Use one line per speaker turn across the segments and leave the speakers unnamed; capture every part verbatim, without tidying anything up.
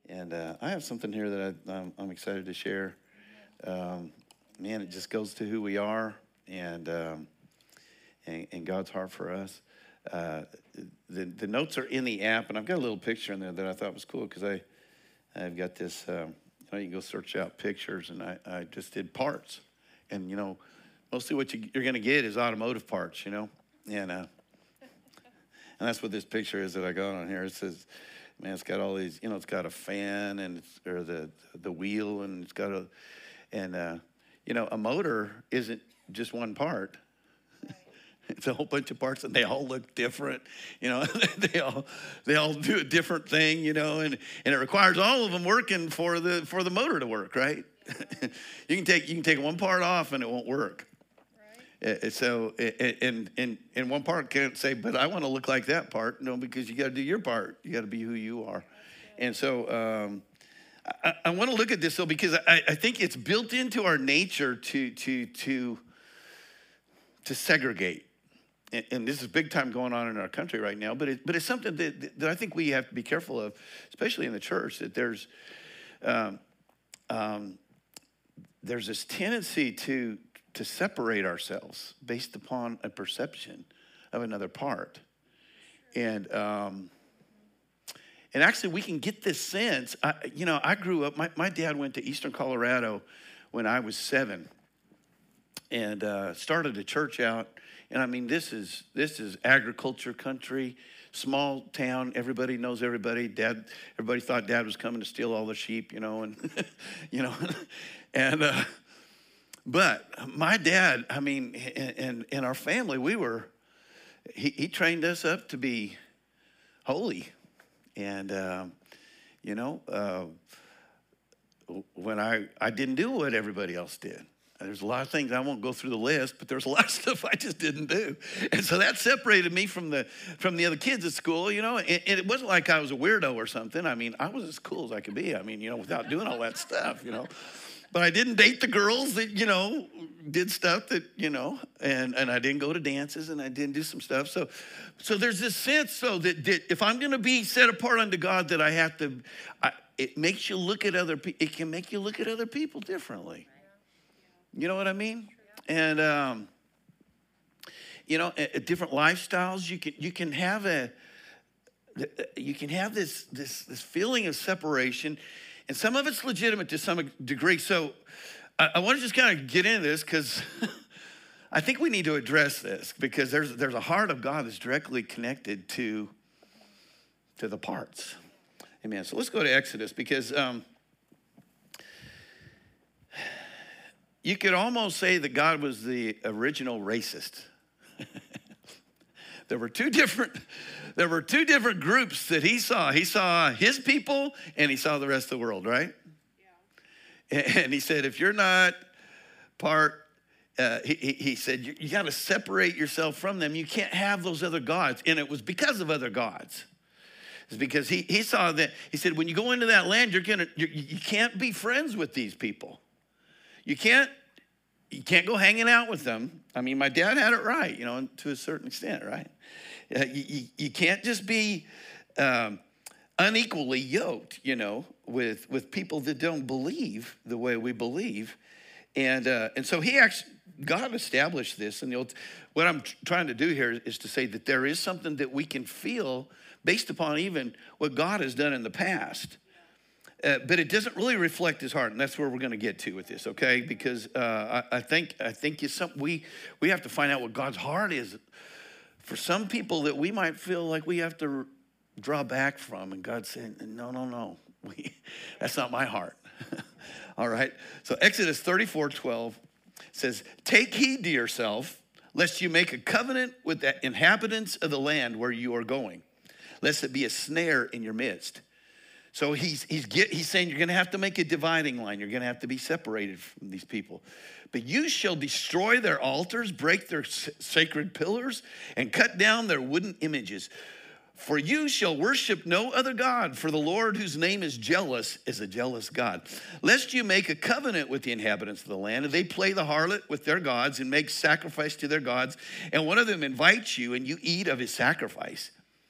And uh, I have something here that I, I'm, I'm excited to share. Um, man, it just goes to who we are and um, and, and God's heart for us. Uh, the the notes are in the app, and I've got a little picture in there that I thought was cool because I I've got this. Um, you know, you can go search out pictures, and I, I just did parts, and you know, mostly what you, you're going to get is automotive parts, you know, and uh, and that's what this picture is that I got on here. It says, man, it's got all these, you know, it's got a fan and it's, or the the wheel, and it's got a, and uh, you know, a motor isn't just one part. It's a whole bunch of parts, and they all look different. You know, they all they all do a different thing. You know, and, and it requires all of them working for the for the motor to work, right? you can take you can take one part off, and it won't work. Right. Uh, so and and and one part can't say, but I want to look like that part. No, because you got to do your part. You got to be who you are. And so um, I, I want to look at this though, because I, I think it's built into our nature to to to to segregate. And, and this is big time going on in our country right now, but it, but it's something that, that I think we have to be careful of, especially in the church, that there's um, um, there's this tendency to to separate ourselves based upon a perception of another part. And um, and actually we can get this sense, I, you know, I grew up, my, my dad went to Eastern Colorado when I was seven and uh, started a church out. And I mean, this is this is agriculture country, small town. Everybody knows everybody. Dad, everybody thought Dad was coming to steal all the sheep, you know, and you know, and uh, but my dad, I mean, and in our family, we were. He, he trained us up to be holy, and uh, you know, uh, when I I didn't do what everybody else did. There's a lot of things, I won't go through the list, but there's a lot of stuff I just didn't do. And so that separated me from the from the other kids at school, you know. And, and it wasn't like I was a weirdo or something. I mean, I was as cool as I could be. I mean, you know, without doing all that stuff, you know. But I didn't date the girls that, you know, did stuff that, you know, and, and I didn't go to dances and I didn't do some stuff. So so there's this sense, so that, that if I'm going to be set apart unto God, that I have to, I, it makes you look at other people, it can make you look at other people differently. You know what I mean? And, um, you know, a, a different lifestyles, you can you can have a, you can have this, this, this feeling of separation, and some of it's legitimate to some degree. So I, I want to just kind of get into this because I think we need to address this, because there's, there's a heart of God that's directly connected to, to the parts. Amen. So let's go to Exodus, because um, you could almost say that God was the original racist. There were two different, there were two different groups that he saw. He saw his people and he saw the rest of the world, right? Yeah. And he said, if you're not part, uh, he, he said, you, you got to separate yourself from them. You can't have those other gods. And it was because of other gods. It's because he, he saw that, he said, when you go into that land, you're gonna, you're, you can't be friends with these people. You can't, you can't go hanging out with them. I mean, my dad had it right, you know, to a certain extent, right? Uh, you, you, you can't just be um, unequally yoked, you know, with, with people that don't believe the way we believe. And uh, and so he actually, God established this. And the old, what I'm trying to do here is to say that there is something that we can feel based upon even what God has done in the past. Uh, but it doesn't really reflect his heart, and that's where we're going to get to with this, okay? Because uh, I, I think I think it's something we we have to find out what God's heart is for some people that we might feel like we have to draw back from, and God's saying, no, no, no, we, that's not my heart. All right. So Exodus thirty-four twelve says, "Take heed to yourself, lest you make a covenant with the inhabitants of the land where you are going, lest it be a snare in your midst." So he's, he's, get, he's saying you're going to have to make a dividing line. You're going to have to be separated from these people. "But you shall destroy their altars, break their sacred pillars, and cut down their wooden images. For you shall worship no other God, for the Lord whose name is jealous is a jealous God. Lest you make a covenant with the inhabitants of the land, and they play the harlot with their gods and make sacrifice to their gods, and one of them invites you and you eat of his sacrifice.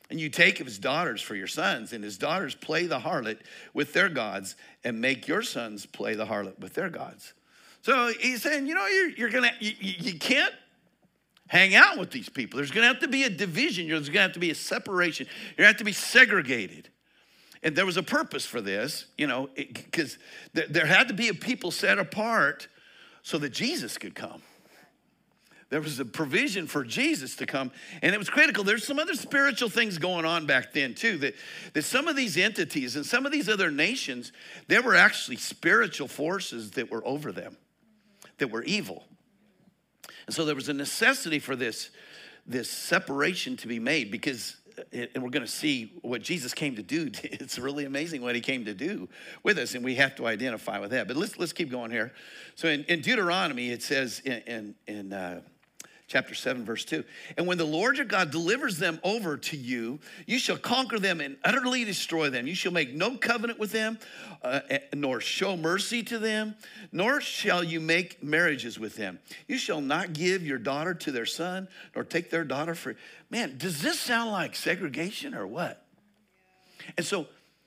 And you take of his daughters for your sons, and his daughters play the harlot with their gods, and make your sons play the harlot with their gods. So he's saying, you know, you're, you're gonna, you, you can't hang out with these people. There's gonna have to be a division. There's gonna have to be a separation. You're gonna have to be segregated. And there was a purpose for this, you know, because there, there had to be a people set apart so that Jesus could come. There was a provision for Jesus to come, and it was critical. There's some other spiritual things going on back then, too, that, that some of these entities and some of these other nations, there were actually spiritual forces that were over them, that were evil. And so there was a necessity for this, this separation to be made, because, and we're going to see what Jesus came to do. It's really amazing what he came to do with us, and we have to identify with that. But let's, let's keep going here. So in, in Deuteronomy, it says in, in, in uh, chapter seven, verse two. And when the Lord your God delivers them over to you, you shall conquer them and utterly destroy them. You shall make no covenant with them, uh, nor show mercy to them, nor shall you make marriages with them. You shall not give your daughter to their son, nor take their daughter for... Man, does this sound like segregation or what? And so,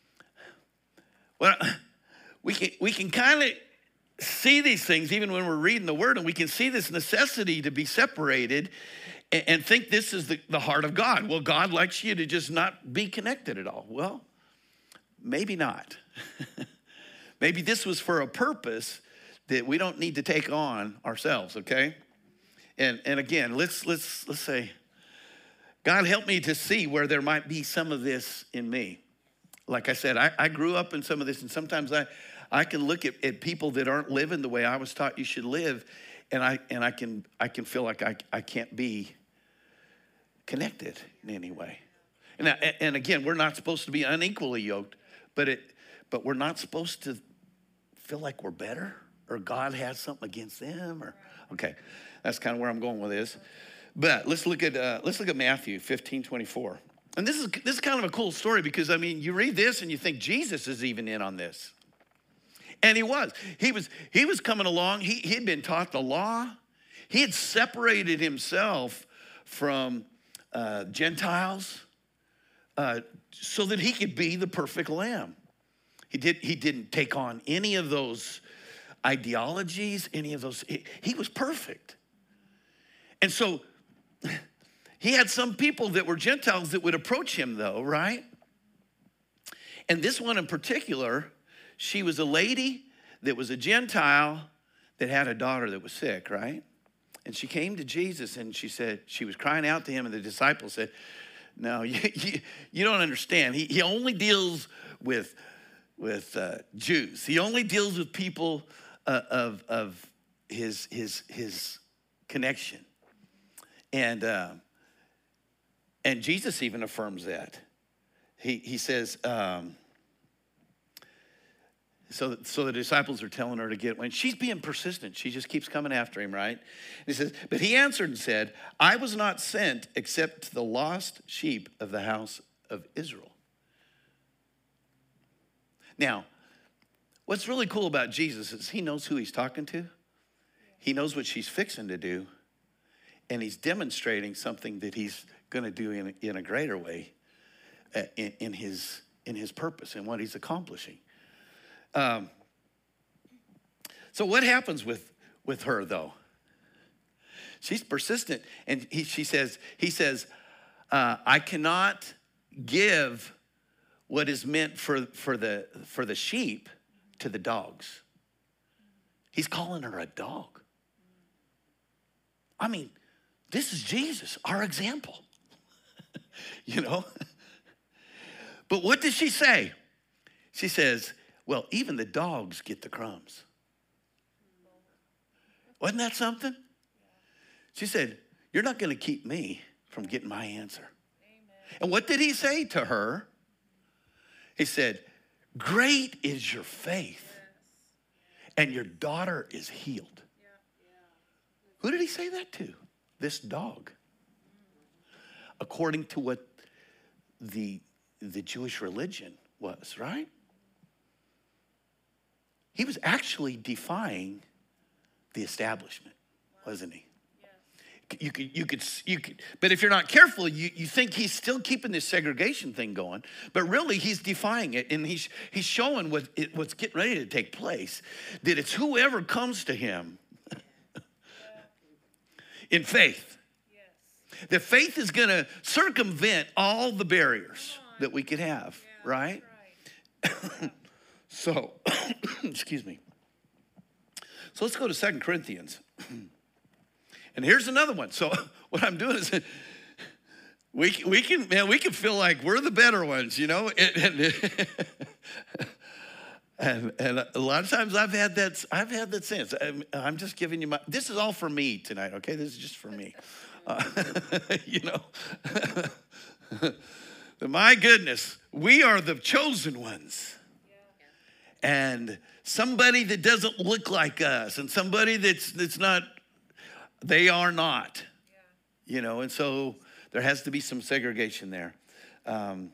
well, we can, we can kind of see these things even when we're reading the word, and we can see this necessity to be separated and, and think this is the, the heart of God. Well, God likes you to just not be connected at all. Well, maybe not. Maybe this was for a purpose that we don't need to take on ourselves, okay? And and again, let's let's let's say, God, help me to see where there might be some of this in me. Like I said, I, I grew up in some of this, and sometimes I, I can look at, at people that aren't living the way I was taught you should live, and I and I can I can feel like I, I can't be connected in any way. And, I, and again, we're not supposed to be unequally yoked, but it but we're not supposed to feel like we're better or God has something against them. Or okay, that's kind of where I'm going with this. But let's look at uh, let's look at Matthew fifteen twenty-four. And this is this is kind of a cool story, because I mean, you read this and you think Jesus is even in on this. And he was. He was he was coming along. He he had been taught the law. He had separated himself from uh, Gentiles uh, so that he could be the perfect lamb. He did he didn't take on any of those ideologies, any of those. He, he was perfect. And so he had some people that were Gentiles that would approach him, though, right? And this one in particular, she was a lady that was a Gentile that had a daughter that was sick, right? And she came to Jesus and she said, she was crying out to him, and the disciples said, no, you, you, you don't understand. He, he only deals with, with uh, Jews. He only deals with people uh, of, of his, his, his connection. And uh, and Jesus even affirms that. He he says, um, so, so the disciples are telling her to get, when she's being persistent, she just keeps coming after him, right? And he says, but he answered and said, I was not sent except to the lost sheep of the house of Israel. Now, what's really cool about Jesus is he knows who he's talking to. He knows what she's fixing to do. And he's demonstrating something that he's going to do in, in a greater way uh, in, in, his, in his purpose and what he's accomplishing. Um, so what happens with, with her, though? She's persistent. And he, she says, he says, uh, I cannot give what is meant for, for, the, for the sheep to the dogs. He's calling her a dog. I mean, this is Jesus, our example, you know? But what does she say? She says, well, even the dogs get the crumbs. Wasn't that something? She said, you're not going to keep me from getting my answer. Amen. And what did he say to her? He said, great is your faith, and your daughter is healed. Yeah. Yeah. Who did he say that to? This dog. According to what the, the Jewish religion was, right? He was actually defying the establishment, wasn't he? you could, you could, you could, but if you're not careful, you, you think he's still keeping this segregation thing going, but really he's defying it, and he's he's showing what it, what's getting ready to take place. That it's whoever comes to him in faith. Yes. That faith is going to circumvent all the barriers that we could have, yeah, right? right. So, excuse me. So let's go to Second Corinthians. And here's another one. So what I'm doing is we we can man we can feel like we're the better ones, you know. And and, and, and a lot of times I've had that I've had that sense. I'm, I'm just giving you my. This is all for me tonight, okay? This is just for me. Uh, you know. My goodness, we are the chosen ones. And somebody that doesn't look like us, and somebody that's that's not, they are not, yeah. You know, and so there has to be some segregation there. Um,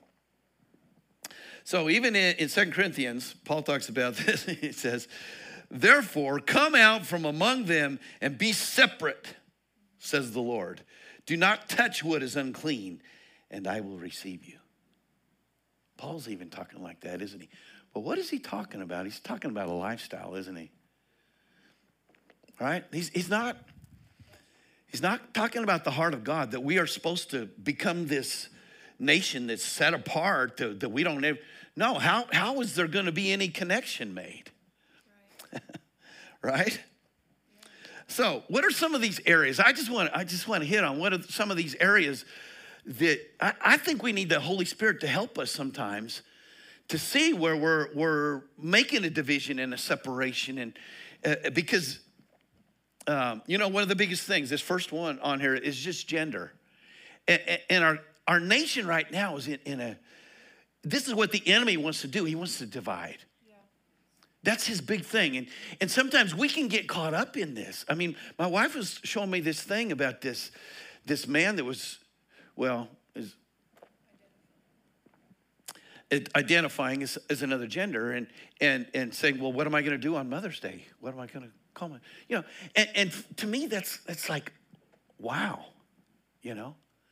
so even in, in Second Corinthians, Paul talks about this. He says, therefore, come out from among them and be separate, says the Lord. Do not touch what is unclean, and I will receive you. Paul's even talking like that, isn't he? But what is he talking about? He's talking about a lifestyle, isn't he? Right? He's, he's not, he's not talking about the heart of God, that we are supposed to become this nation that's set apart, to, that we don't ever, no, how, how is there going to be any connection made? Right? Right? So what are some of these areas? I just want, I just want to hit on what are some of these areas that I, I think we need the Holy Spirit to help us sometimes to see where we're we're making a division and a separation, and uh, because um, you know, one of the biggest things, this first one on here, is just gender, and, and our our nation right now is in, in a. This is what the enemy wants to do. He wants to divide. Yeah. That's his big thing, and and sometimes we can get caught up in this. I mean, my wife was showing me this thing about this this man that was, well, is. identifying as, as another gender, and and and saying, well, what am I going to do on Mother's Day? What am I going to call my, you know? And, and to me, that's that's like, wow, you know.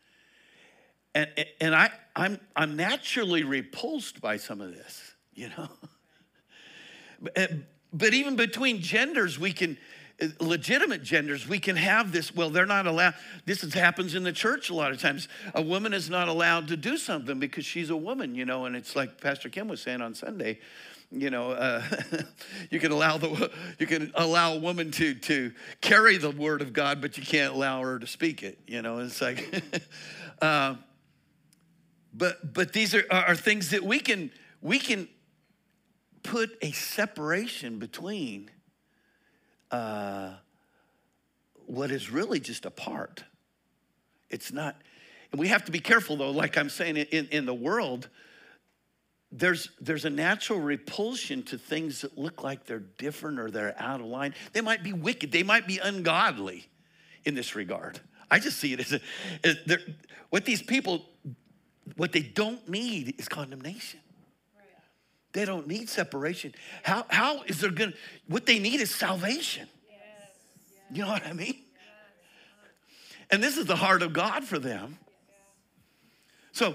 And and I I'm I'm naturally repulsed by some of this, you know. But, but even between genders, we can. Legitimate genders, we can have this, well, they're not allowed, this is, happens in the church a lot of times. A woman is not allowed to do something because she's a woman, you know, and it's like Pastor Kim was saying on Sunday, you know, uh, you can allow the you can allow a woman to to carry the word of God, but you can't allow her to speak it, you know. It's like, uh, but but these are, are things that we can we can put a separation between Uh, what is really just a part. It's not, and we have to be careful though, like I'm saying, in, in the world, there's there's a natural repulsion to things that look like they're different or they're out of line. They might be wicked, they might be ungodly in this regard. I just see it as, a, as what these people, what they don't need is condemnation. They don't need separation. How how is there gonna, what they need is salvation. Yes. You know what I mean? Yes. And this is the heart of God for them. So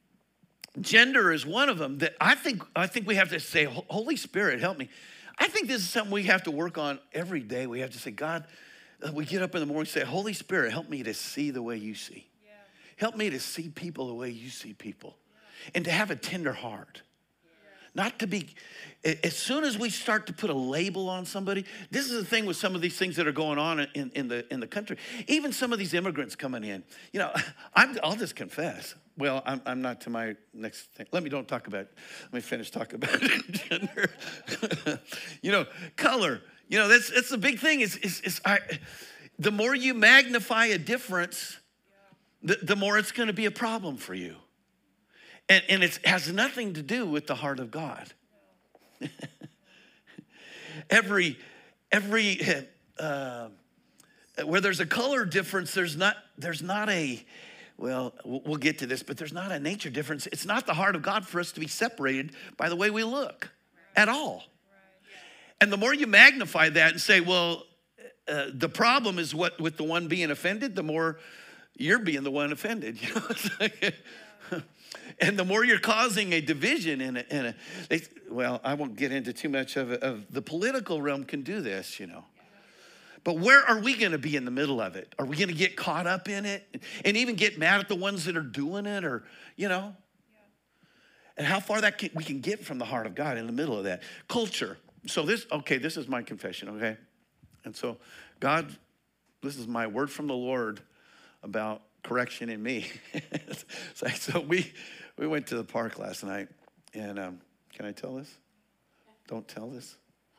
gender is one of them that I think I think we have to say, Holy Spirit, help me. I think this is something we have to work on every day. We have to say, God, we get up in the morning and say, Holy Spirit, help me to see the way you see. Yeah. Help me to see people the way you see people. Yeah. And to have a tender heart. Not to be, as soon as we start to put a label on somebody, this is the thing with some of these things that are going on in, in, the, in the country. Even some of these immigrants coming in. You know, I'm, I'll just confess. Well, I'm, I'm not to my next thing. Let me don't talk about, let me finish talking about gender. You know, color. You know, that's, that's the big thing. Is, is, is I, the more you magnify a difference, the, the more it's going to be a problem for you. And, and it has nothing to do with the heart of God. every, every, uh, where there's a color difference, there's not, there's not a, well, we'll get to this, but there's not a nature difference. It's not the heart of God for us to be separated by the way we look at all. And the more you magnify that and say, well, uh, the problem is what with the one being offended, the more you're being the one offended. You know? It's like, and the more you're causing a division in a, in a they, well, I won't get into too much of it. Of the political realm can do this, you know. But where are we going to be in the middle of it? Are we going to get caught up in it and even get mad at the ones that are doing it, or, you know? And how far that can, we can get from the heart of God in the middle of that. Culture. So this, okay, this is my confession, okay? And so God, this is my word from the Lord about correction in me. so, so we we went to the park last night, and um, can I tell this? Don't tell this.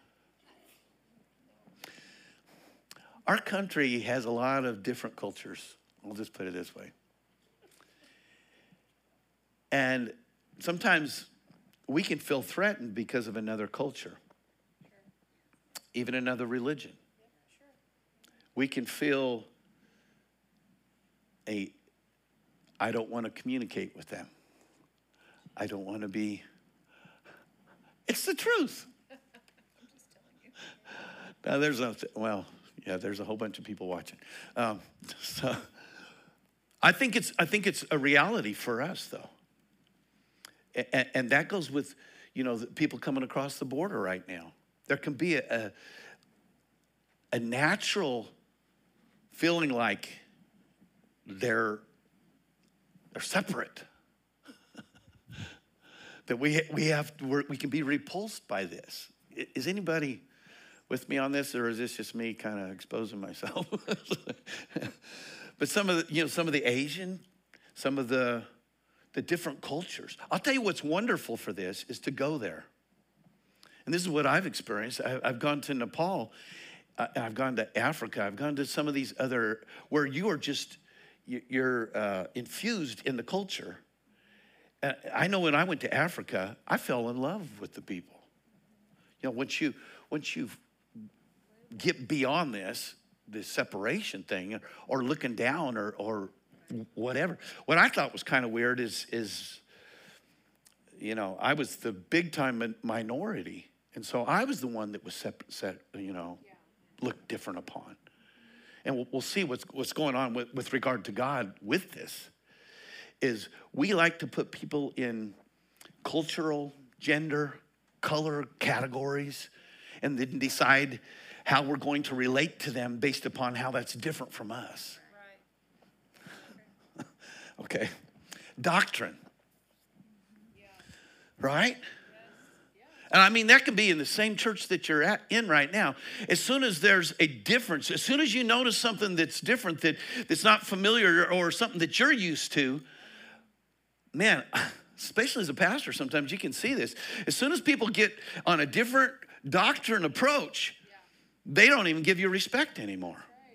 Our country has a lot of different cultures. I'll just put it this way. And sometimes we can feel threatened because of another culture, sure. Even another religion. Yeah, sure. We can feel a, I don't want to communicate with them. I don't want to be, it's the truth. I'm just telling you. Now there's a, well, yeah, there's a whole bunch of people watching. Um, so I think it's, I think it's a reality for us though. And, and that goes with, you know, the people coming across the border right now. There can be a, a, a natural feeling like they're, they're separate. That we, we, have, we're, we can be repulsed by this. Is anybody with me on this, or is this just me kind of exposing myself? But some of the, you know, some of the Asian, some of the, the different cultures. I'll tell you what's wonderful for this is to go there. And this is what I've experienced. I, I've gone to Nepal. Uh, I've gone to Africa. I've gone to some of these other, where you are just, you're uh, infused in the culture. Uh, I know when I went to Africa, I fell in love with the people. You know, once you, once you get beyond this, this separation thing, or looking down, or, or whatever. What I thought was kind of weird is, is, you know, I was the big time minority. And so I was the one that was set, set you know, yeah. looked different upon. And we'll, we'll see what's, what's going on with, with regard to God with this, is we like to put people in cultural, gender, color categories, and then decide how we're going to relate to them based upon how that's different from us. Right. Okay. Doctrine. Yeah. Right? Yes. Yeah. And I mean, that can be in the same church that you're at, in right now. As soon as there's a difference, as soon as you notice something that's different, that, that's not familiar, or something that you're used to, man, especially as a pastor, sometimes you can see this. As soon as people get on a different doctrine approach, yeah. they don't even give you respect anymore.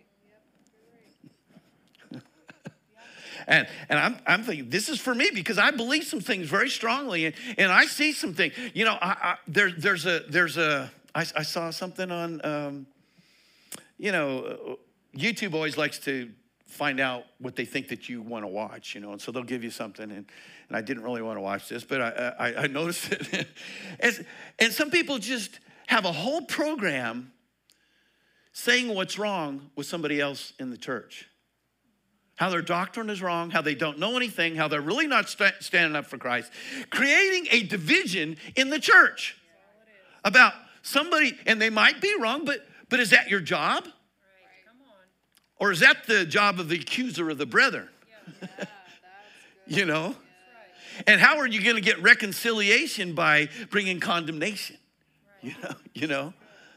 Right. Yep. and and I'm, I'm thinking, this is for me, because I believe some things very strongly, and, and I see some things. You know, I, I, there, there's a, there's a I, I saw something on, um, you know, YouTube always likes to find out what they think that you want to watch, you know, and so they'll give you something, and, and I didn't really want to watch this, but I, I, I noticed it. and, and some people just have a whole program saying what's wrong with somebody else in the church. How their doctrine is wrong, how they don't know anything, how they're really not st- standing up for Christ, creating a division in the church about somebody, and they might be wrong, but, but is that your job? Or is that the job of the accuser of the brethren? Yeah, that's good. You know? Yeah. And how are you going to get reconciliation by bringing condemnation? Right. You know? You know?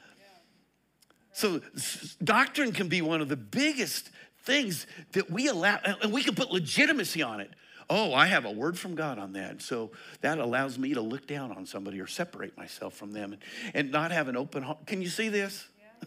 Yeah. So doctrine can be one of the biggest things that we allow, and we can put legitimacy on it. Oh, I have a word from God on that. So that allows me to look down on somebody or separate myself from them and, and not have an open heart. Can you see this?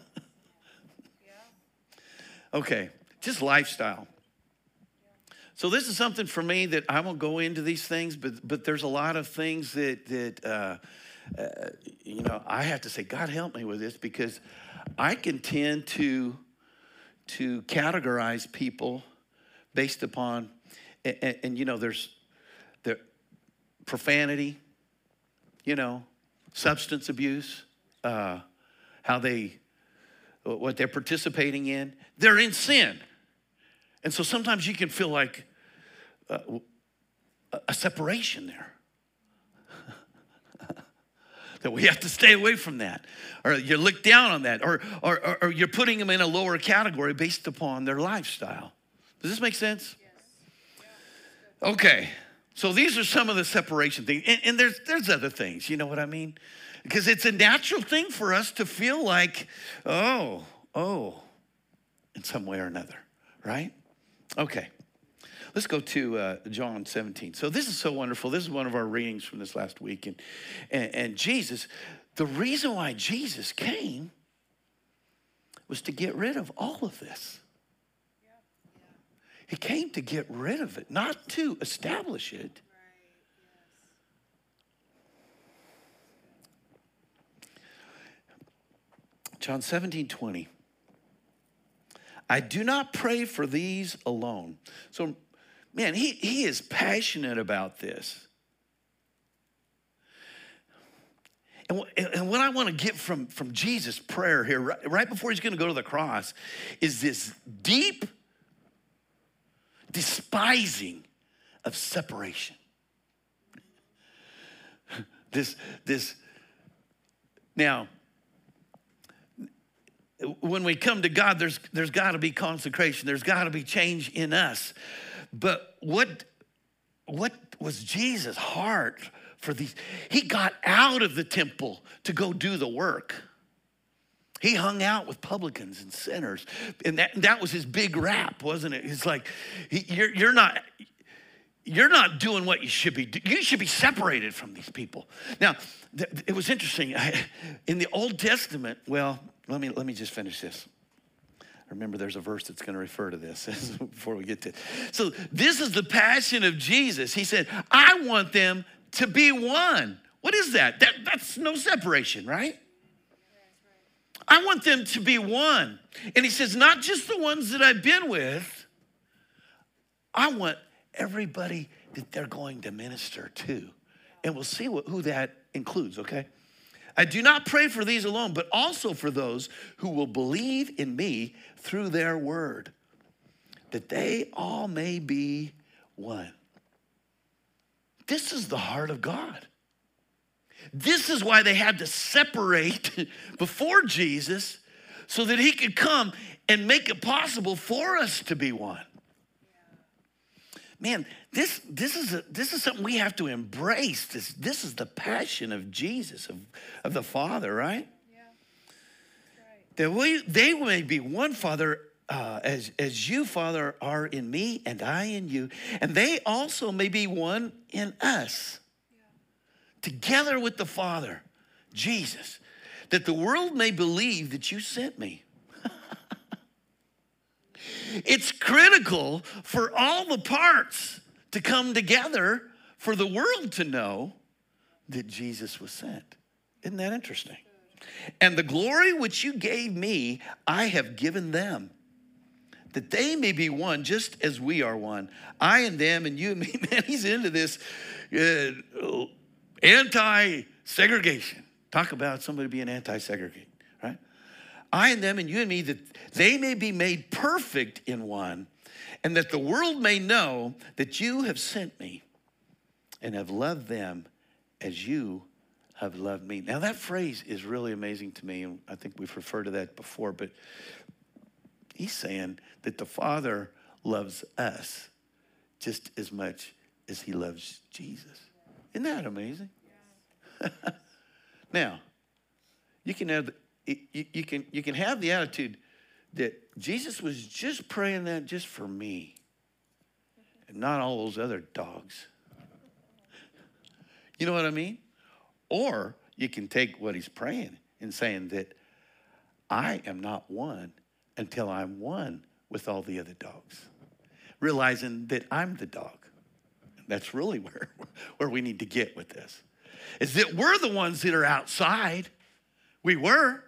Okay, just lifestyle. So this is something for me that I won't go into these things, but but there's a lot of things that that uh, uh, you know, I have to say, God help me with this, because I can tend to to categorize people based upon, and, and, and you know, there's the profanity, you know, substance abuse, uh, how they what they're participating in, they're in sin. And so sometimes you can feel like uh, a separation there. That we have to stay away from that. Or you look down on that. Or, or, or you're putting them in a lower category based upon their lifestyle. Does this make sense? Yes. Okay. So these are some of the separation things. And, and there's, there's other things. You know what I mean? Because it's a natural thing for us to feel like, oh, oh, in some way or another. Right? Okay. Let's go to uh, John seventeen. So this is so wonderful. This is one of our readings from this last week. And, and, and Jesus, the reason why Jesus came was to get rid of all of this. He came to get rid of it, not to establish it. John seventeen twenty. I do not pray for these alone. So, man, he, he is passionate about this. And, and what I want to get from, from Jesus' prayer here, right, right before he's going to go to the cross, is this deep despising of separation. This, this, now, when we come to God, there's, there's got to be consecration. There's got to be change in us. But what, what was Jesus' heart for these? He got out of the temple to go do the work. He hung out with publicans and sinners. And that, that was his big rap, wasn't it? It's like, he, you're, you're not... You're not doing what you should be doing. You should be separated from these people. Now, th- it was interesting. I, in the Old Testament, well, let me let me just finish this. Remember, there's a verse that's going to refer to this before we get to it. So this is the passion of Jesus. He said, I want them to be one. What is that? that that's no separation, right? I want them to be one. And he says, not just the ones that I've been with. I want everybody that they're going to minister to. And we'll see what, who that includes, okay? I do not pray for these alone, but also for those who will believe in me through their word, that they all may be one. This is the heart of God. This is why they had to separate before Jesus so that he could come and make it possible for us to be one. Man, this, this, is a, this is something we have to embrace. This, this is the passion of Jesus, of, of the Father, right? Yeah. Right. That we, they may be one, Father, uh, as, as you, Father, are in me and I in you. And they also may be one in us. Yeah. Together with the Father, Jesus, that the world may believe that you sent me. It's critical for all the parts to come together for the world to know that Jesus was sent. Isn't that interesting? And the glory which you gave me, I have given them, that they may be one just as we are one. I and them and you and me. Man, he's into this uh, anti-segregation. Talk about somebody being anti-segregation, right? I and them and you and me, that they may be made perfect in one, and that the world may know that you have sent me and have loved them as you have loved me. Now that phrase is really amazing to me, and I think we've referred to that before, but he's saying that the Father loves us just as much as he loves Jesus. Isn't that amazing? Now, you can have the, You, you, can, you can have the attitude that Jesus was just praying that just for me and not all those other dogs. You know what I mean? Or you can take what he's praying and saying that I am not one until I'm one with all the other dogs. Realizing that I'm the dog. That's really where, where we need to get with this. Is that we're the ones that are outside. We were.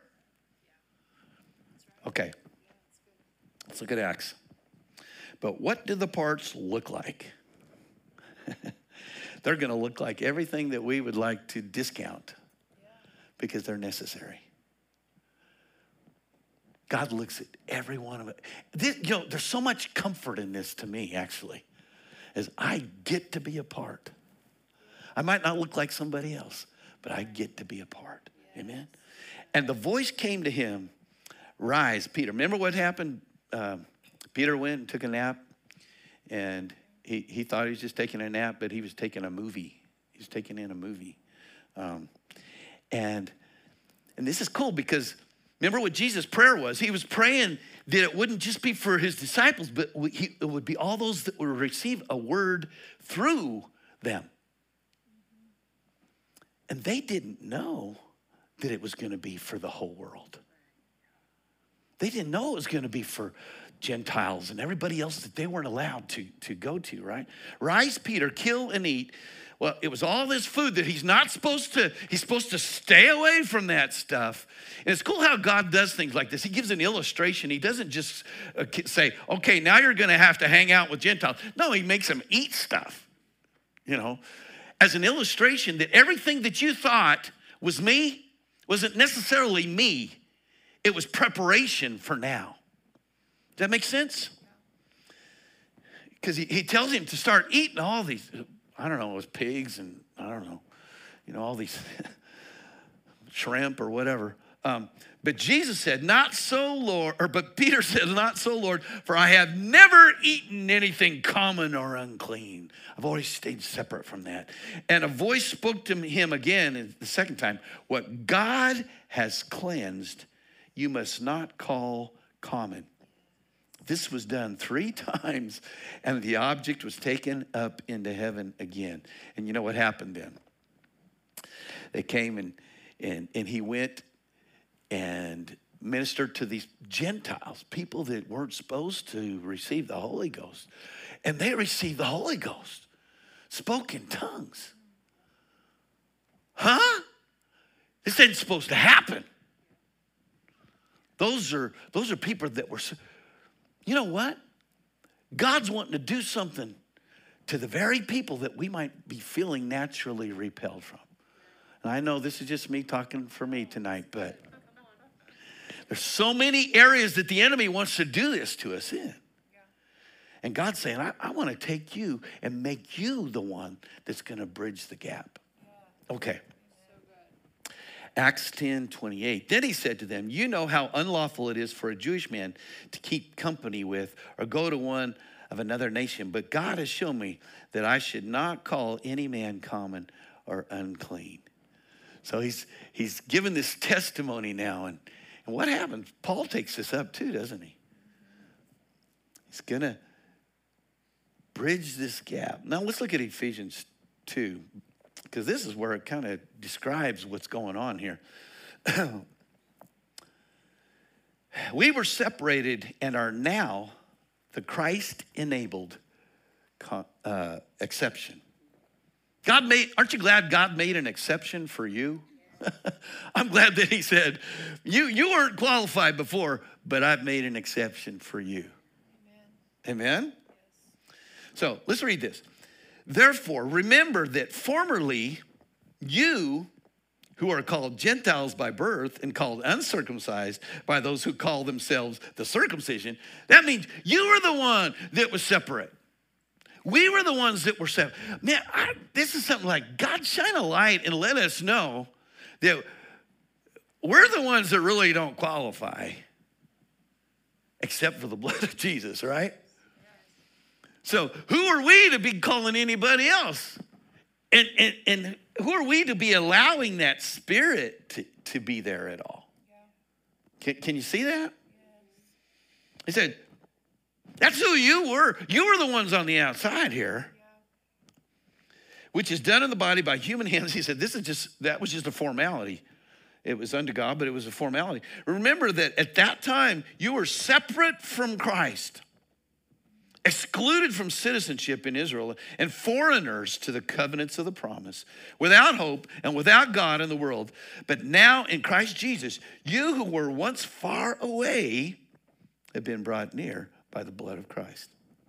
Okay, let's look at Acts. But what do the parts look like? They're going to look like everything that we would like to discount because they're necessary. God looks at every one of it. This, you know, there's so much comfort in this to me, actually, as I get to be a part. I might not look like somebody else, but I get to be a part. Amen? And the voice came to him, rise, Peter. Remember what happened? Um, Peter went and took a nap, and he, he thought he was just taking a nap, but he was taking a movie. He was taking in a movie. Um, and, and this is cool because remember what Jesus' prayer was? He was praying that it wouldn't just be for his disciples, but he, it would be all those that would receive a word through them. And they didn't know that it was going to be for the whole world. They didn't know it was going to be for Gentiles and everybody else that they weren't allowed to, to go to, right? Rise, Peter, kill and eat. Well, it was all this food that he's not supposed to, he's supposed to stay away from that stuff. And it's cool how God does things like this. He gives an illustration. He doesn't just uh, say, okay, now you're going to have to hang out with Gentiles. No, he makes them eat stuff, you know, as an illustration that everything that you thought was me wasn't necessarily me. It was preparation for now. Does that make sense? Because he, he tells him to start eating all these, I don't know, it was pigs and I don't know, you know, all these shrimp or whatever. Um, but Jesus said, not so, Lord, or but Peter said, not so, Lord, for I have never eaten anything common or unclean. I've always stayed separate from that. And a voice spoke to him again the second time, what God has cleansed, you must not call common. This was done three times, and the object was taken up into heaven again. And you know what happened then? They came and and and he went and ministered to these Gentiles, people that weren't supposed to receive the Holy Ghost. And they received the Holy Ghost, spoke in tongues. Huh? This ain't supposed to happen. Those are, those are people that were, you know what? God's wanting to do something to the very people that we might be feeling naturally repelled from. And I know this is just me talking for me tonight, but there's so many areas that the enemy wants to do this to us in. And God's saying, I, I want to take you and make you the one that's going to bridge the gap. Okay. Acts ten twenty-eight. Then he said to them, you know how unlawful it is for a Jewish man to keep company with or go to one of another nation. But God has shown me that I should not call any man common or unclean. So he's he's given this testimony now. And, and what happens? Paul takes this up too, doesn't he? He's going to bridge this gap. Now let's look at Ephesians two. Because this is where it kind of describes what's going on here. We were separated and are now the Christ-enabled uh, exception. God made, aren't you glad God made an exception for you? I'm glad that he said, you, you weren't qualified before, but I've made an exception for you. Amen? Amen? Yes. So let's read this. Therefore, remember that formerly you, who are called Gentiles by birth and called uncircumcised by those who call themselves the circumcision, that means you were the one that was separate. We were the ones that were separate. Man, I, this is something like God shine a light and let us know that we're the ones that really don't qualify except for the blood of Jesus, right? So who are we to be calling anybody else? And, and, and who are we to be allowing that spirit to, to be there at all? Yeah. Can, can you see that? Yes. He said, that's who you were. You were the ones on the outside here, yeah. Which is done in the body by human hands. He said, this is just, that was just a formality. It was unto God, but it was a formality. Remember that at that time, you were separate from Christ, excluded from citizenship in Israel, and foreigners to the covenants of the promise, without hope and without God in the world. But now in Christ Jesus, you who were once far away have been brought near by the blood of Christ.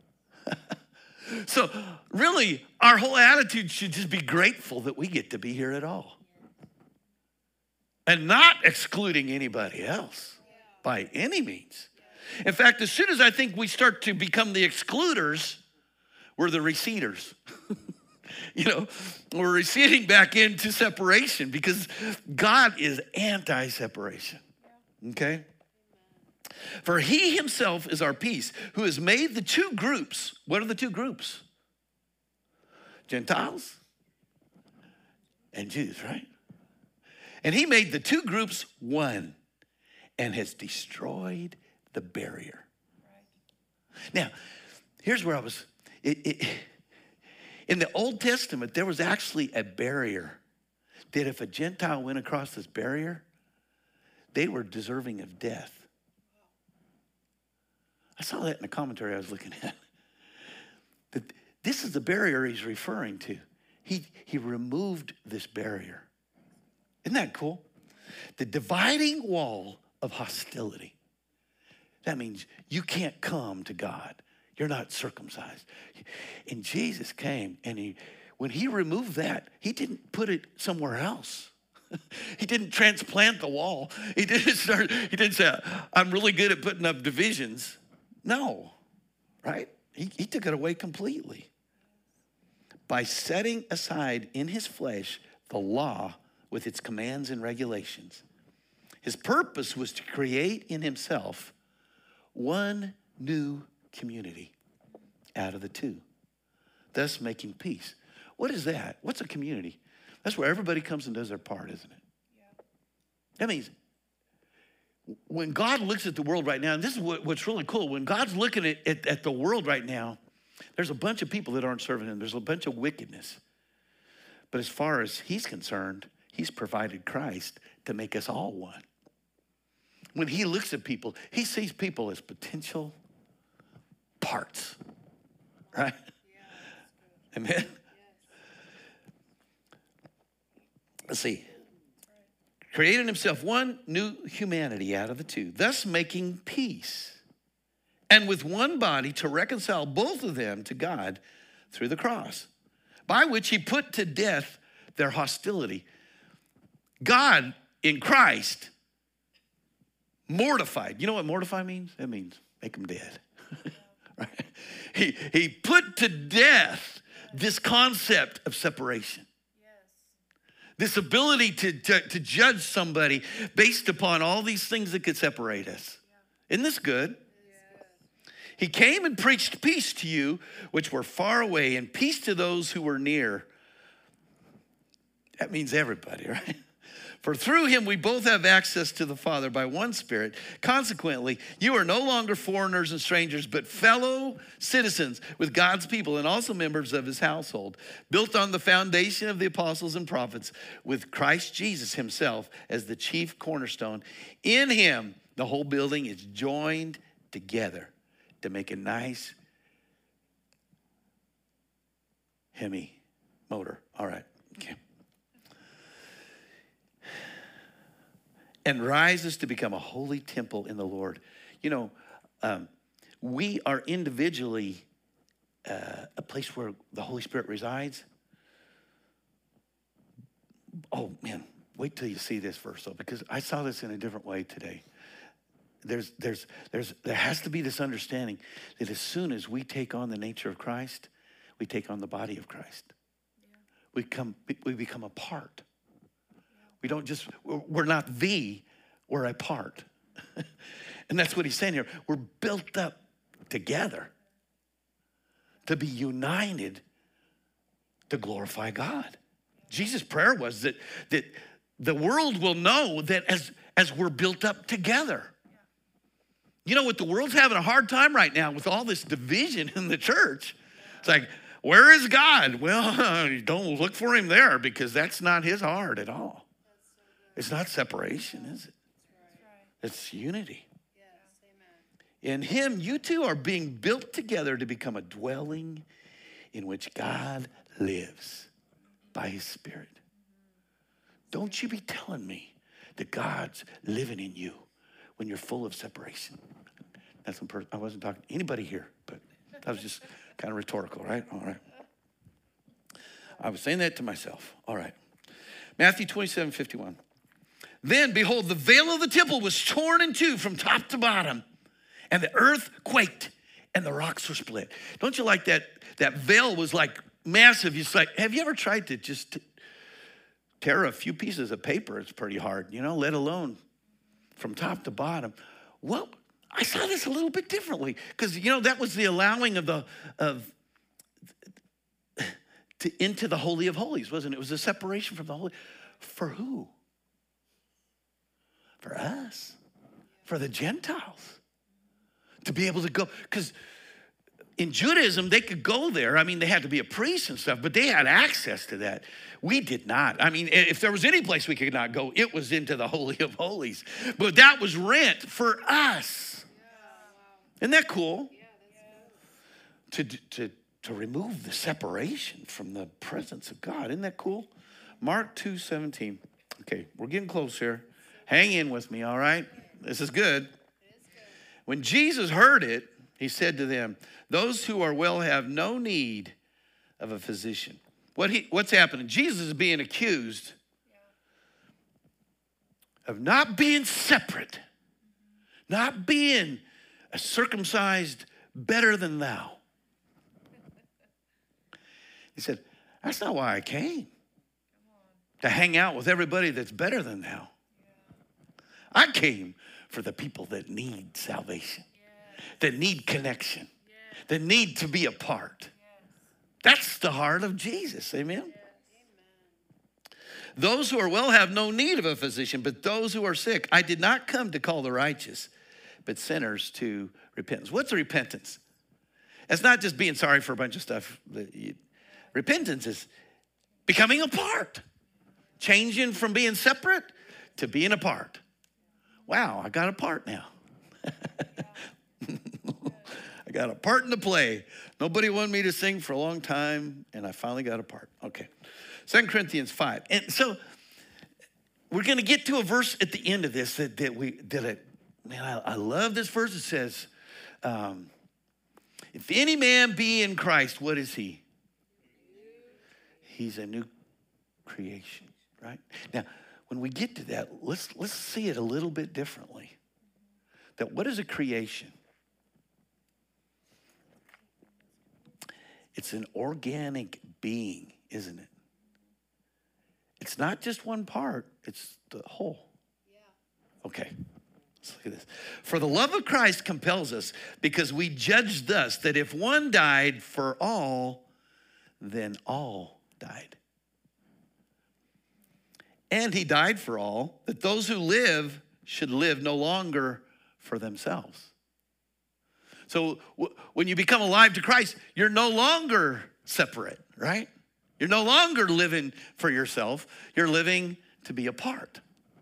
So really, our whole attitude should just be grateful that we get to be here at all. And not excluding anybody else. by any means. In fact, as soon as I think we start to become the excluders, we're the receders. You know, we're receding back into separation because God is anti-separation. Okay? For he himself is our peace, who has made the two groups. What are the two groups? Gentiles and Jews, right? And he made the two groups one and has destroyed the barrier. Now, here's where I was. It, it, in the Old Testament, there was actually a barrier that if a Gentile went across this barrier, they were deserving of death. I saw that in the commentary I was looking at. That this is the barrier he's referring to. He, he removed this barrier. Isn't that cool? The dividing wall of hostility. That means you can't come to God. You're not circumcised. And Jesus came, and he, when he removed that, he didn't put it somewhere else. He didn't transplant the wall. He didn't start, he didn't say, I'm really good at putting up divisions. No, right? He, he took it away completely. By setting aside in his flesh the law with its commands and regulations. His purpose was to create in himself one new community out of the two, thus making peace. What is that? What's a community? That's where everybody comes and does their part, isn't it? Yeah. That means when God looks at the world right now, and this is what, what's really cool, when God's looking at, at, at the world right now, there's a bunch of people that aren't serving him. There's a bunch of wickedness. But as far as he's concerned, he's provided Christ to make us all one. When he looks at people, he sees people as potential parts, right? Yeah, amen? Yes. Let's see. Created himself one new humanity out of the two, thus making peace. And with one body to reconcile both of them to God through the cross, by which he put to death their hostility. God in Christ mortified. You know what mortify means? It means make them dead. Right? He, he put to death this concept of separation. This ability to, to, to judge somebody based upon all these things that could separate us. Isn't this good? He came and preached peace to you, which were far away, and peace to those who were near. That means everybody, right? For through him we both have access to the Father by one Spirit. Consequently, you are no longer foreigners and strangers, but fellow citizens with God's people and also members of his household, built on the foundation of the apostles and prophets, with Christ Jesus himself as the chief cornerstone. In him, the whole building is joined together to make a nice Hemi motor. All right, okay. And rises to become a holy temple in the Lord. You know, um, we are individually uh, a place where the Holy Spirit resides. Oh, man, wait till you see this verse, though, because I saw this in a different way today. There's, there's, there's, there has to be this understanding that as soon as we take on the nature of Christ, we take on the body of Christ. Yeah. We, come, we become a part. We don't just, we're not the, we're a part. And that's what he's saying here. We're built up together to be united to glorify God. Jesus' prayer was that, that the world will know that as, as we're built up together. You know what, the world's having a hard time right now with all this division in the church. It's like, where is God? Well, don't look for him there because that's not his heart at all. It's not separation, is it? It's unity. In him, you two are being built together to become a dwelling in which God lives by his Spirit. Don't you be telling me that God's living in you when you're full of separation. That's some person. I wasn't talking to anybody here, but that was just kind of rhetorical, right? All right. I was saying that to myself. All right. Matthew twenty-seven fifty-one. Then, behold, the veil of the temple was torn in two from top to bottom, and the earth quaked, and the rocks were split. Don't you like that? That veil was like massive. It's like, have you ever tried to just tear a few pieces of paper? It's pretty hard, you know, let alone from top to bottom. Well, I saw this a little bit differently because, you know, that was the allowing of the, of, to, into the Holy of Holies, wasn't it? It was a separation from the Holy. For who? For us, for the Gentiles, to be able to go. Because in Judaism, they could go there. I mean, they had to be a priest and stuff, but they had access to that. We did not. I mean, if there was any place we could not go, it was into the Holy of Holies. But that was rent for us. Isn't that cool? To, to, to remove the separation from the presence of God. Isn't that cool? Mark two seventeen. Okay, we're getting close here. Hang in with me, all right? This is good. When Jesus heard it, he said to them, those who are well have no need of a physician. What he, what's happening? Jesus is being accused of not being separate, not being a circumcised better than thou. He said, that's not why I came, to hang out with everybody that's better than thou. I came for the people that need salvation, that need connection, that need to be a part. That's the heart of Jesus, amen? Those who are well have no need of a physician, but those who are sick. I did not come to call the righteous, but sinners to repentance. What's repentance? It's not just being sorry for a bunch of stuff. Repentance is becoming a part, changing from being separate to being a part. Wow, I got a part now. I got a part in the play. Nobody wanted me to sing for a long time, and I finally got a part. Okay, Second Corinthians five. And so we're going to get to a verse at the end of this that, that we, that it, man, I, I love this verse. It says, um, if any man be in Christ, what is he? He's a new creation, right? Now, when we get to that, let's, let's see it a little bit differently. That what is a creation? It's an organic being, isn't it? It's not just one part, it's the whole. Yeah. Okay, let's look at this. For the love of Christ compels us, because we judge thus, that if one died for all, then all died. And he died for all, that those who live should live no longer for themselves. So w- when you become alive to Christ, you're no longer separate, right? You're no longer living for yourself. You're living to be a part.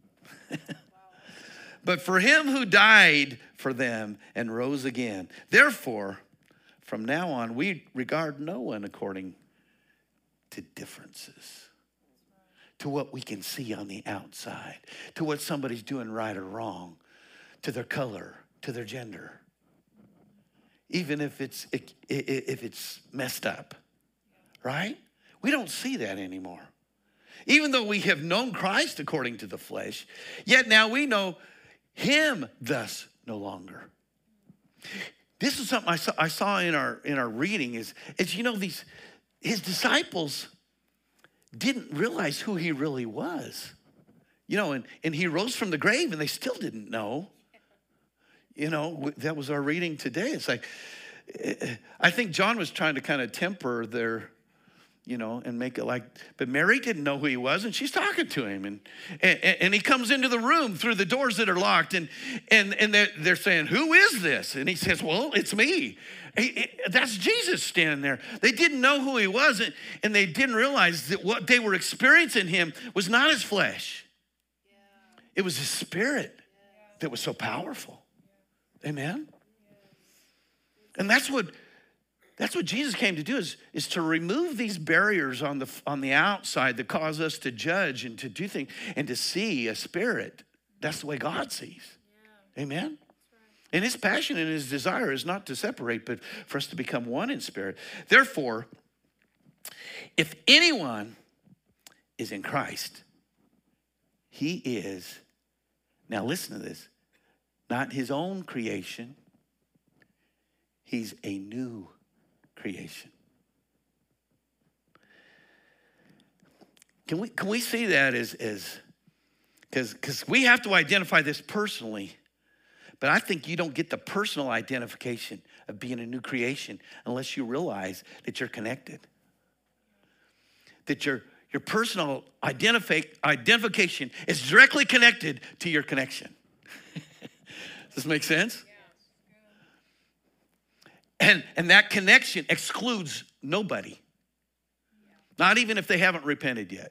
But for him who died for them and rose again. Therefore, from now on, we regard no one according to differences, to what we can see on the outside, to what somebody's doing right or wrong, to their color, to their gender, even if it's if it's messed up, right? We don't see that anymore. Even though we have known Christ according to the flesh, yet now we know him thus no longer. This is something I saw, I saw in our in our reading is, is, you know, these his disciples didn't realize who he really was. You know, and, and he rose from the grave and they still didn't know. You know, that was our reading today. It's like, I think John was trying to kind of temper their, you know, and make it like, but Mary didn't know who he was, and she's talking to him, and and, and he comes into the room through the doors that are locked, and and and they're, they're saying, who is this? And he says, well, it's me. He, that's Jesus standing there. They didn't know who he was, and, and they didn't realize that what they were experiencing him was not his flesh. Yeah. It was his spirit yeah. that was so powerful. Yeah. Amen? Yeah. And that's what That's what Jesus came to do, is, is to remove these barriers on the, on the outside that cause us to judge and to do things and to see a spirit. That's the way God sees. Yeah. Amen? Right. And his passion and his desire is not to separate, but for us to become one in spirit. Therefore, if anyone is in Christ, he is Now listen to this. Not his own creation. He's a new creation. Can we, can we see that as, as because because we have to identify this personally, but I think you don't get the personal identification of being a new creation unless you realize that you're connected. That your, your personal identifi- identification is directly connected to your connection. Does this make sense? And, and that connection excludes nobody. Not even if they haven't repented yet.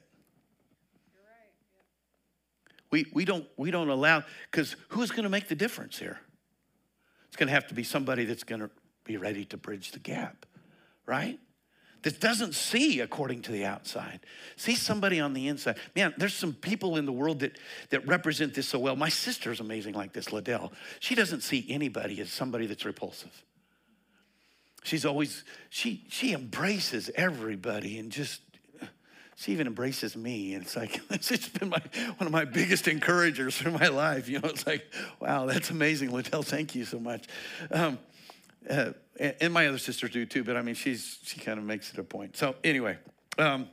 We, we don't we don't allow, because who's going to make the difference here? It's going to have to be somebody that's going to be ready to bridge the gap, right? That doesn't see according to the outside. See somebody on the inside. Man, there's some people in the world that, that represent this so well. My sister's amazing like this, Liddell. She doesn't see anybody as somebody that's repulsive. She's always, she she embraces everybody and just, she even embraces me. And it's like, it's just been my, one of my biggest encouragers for my life. You know, it's like, wow, that's amazing, Liddell. Thank you so much. Um, uh, and, and my other sisters do too, but I mean, she's she kind of makes it a point. So anyway, um,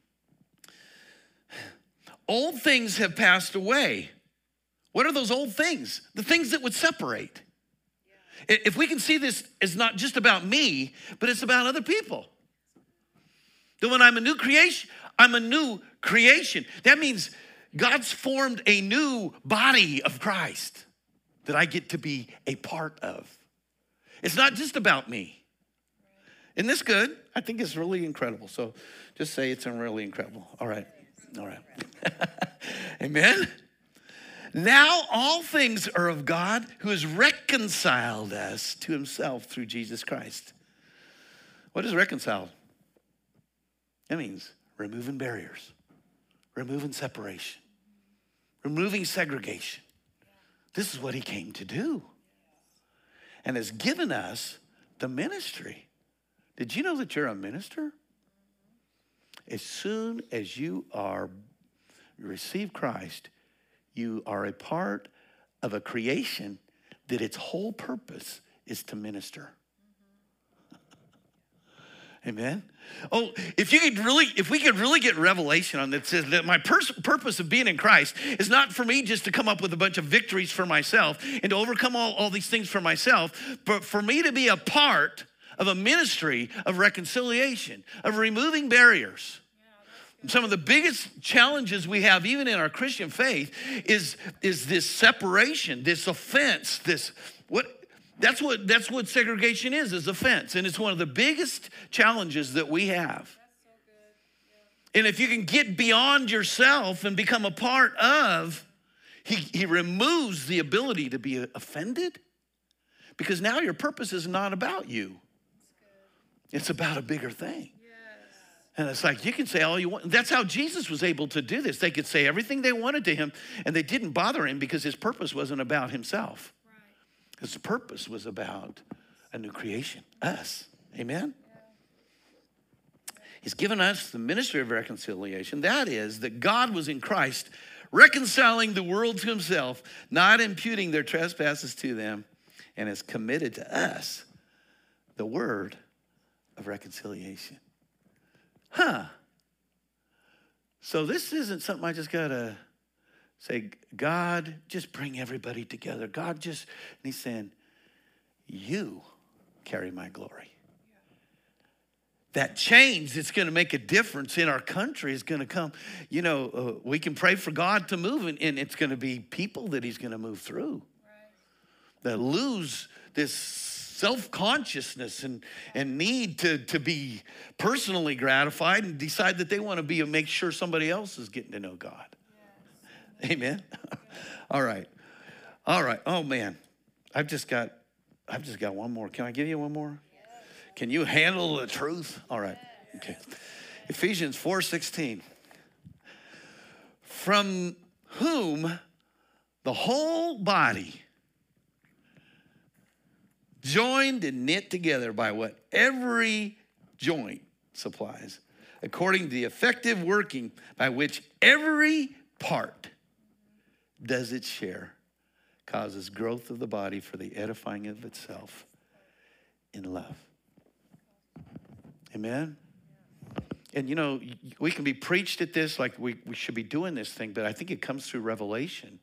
old things have passed away. What are those old things? The things that would separate. If we can see this as not just about me, but it's about other people. That when I'm a new creation, I'm a new creation. That means God's formed a new body of Christ that I get to be a part of. It's not just about me. Isn't this good? I think it's really incredible. So just say it's really incredible. All right. All right. Amen. Now all things are of God, who has reconciled us to himself through Jesus Christ. What is reconciled? That means removing barriers, removing separation, removing segregation. This is what he came to do. And has given us the ministry. Did you know that you're a minister? As soon as you are you receive Christ, you are a part of a creation that its whole purpose is to minister. Amen. Oh, if you could really, if we could really get revelation on that, says that my pers- purpose of being in Christ is not for me just to come up with a bunch of victories for myself and to overcome all, all these things for myself, but for me to be a part of a ministry of reconciliation, of removing barriers. Some of the biggest challenges we have, even in our Christian faith, is, is this separation, this offense, this what that's what that's what segregation is, is offense. And it's one of the biggest challenges that we have. That's so good. Yeah. And if you can get beyond yourself and become a part of, he, he removes the ability to be offended, because now your purpose is not about you. It's about a bigger thing. And it's like, you can say all you want. That's how Jesus was able to do this. They could say everything they wanted to him, and they didn't bother him because his purpose wasn't about himself. Right. His purpose was about a new creation, us. Amen? Yeah. He's given us the ministry of reconciliation. That is, that God was in Christ, reconciling the world to himself, not imputing their trespasses to them, and has committed to us the word of reconciliation. Huh. So this isn't something I just got to say, God, just bring everybody together. God just, and he's saying, you carry my glory. That change that's going to make a difference in our country is going to come. You know, uh, we can pray for God to move, and, and it's going to be people that he's going to move through. Right. That lose this self-consciousness and, and need to, to be personally gratified and decide that they want to be and make sure somebody else is getting to know God. Yes. Amen. All right. All right. Oh man. I've just got I've just got one more. Can I give you one more? Yes. Can you handle the truth? All right. Okay. Ephesians four sixteen. From whom the whole body, joined and knit together by what every joint supplies, according to the effective working by which every part does its share, causes growth of the body for the edifying of itself in love. Amen? And you know, we can be preached at this like we, we should be doing this thing, but I think it comes through revelation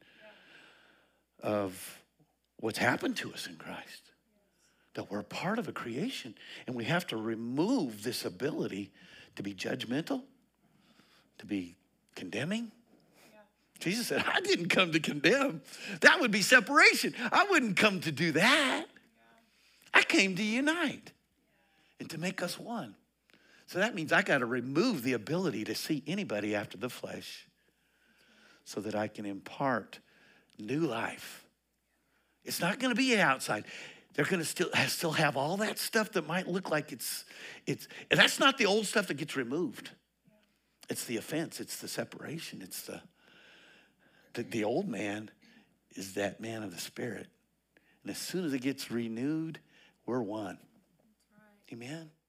of what's happened to us in Christ. That we're part of a creation, and we have to remove this ability to be judgmental, to be condemning. Yeah. Jesus said, I didn't come to condemn. That would be separation. I wouldn't come to do that. Yeah. I came to unite and to make us one. So that means I got to remove the ability to see anybody after the flesh so that I can impart new life. It's not going to be outside. They're going to still have, still have all that stuff that might look like it's, it's, and that's not the old stuff that gets removed. It's the offense. It's the separation. It's the, the, the old man is that man of the Spirit. And as soon as it gets renewed, we're one. Amen.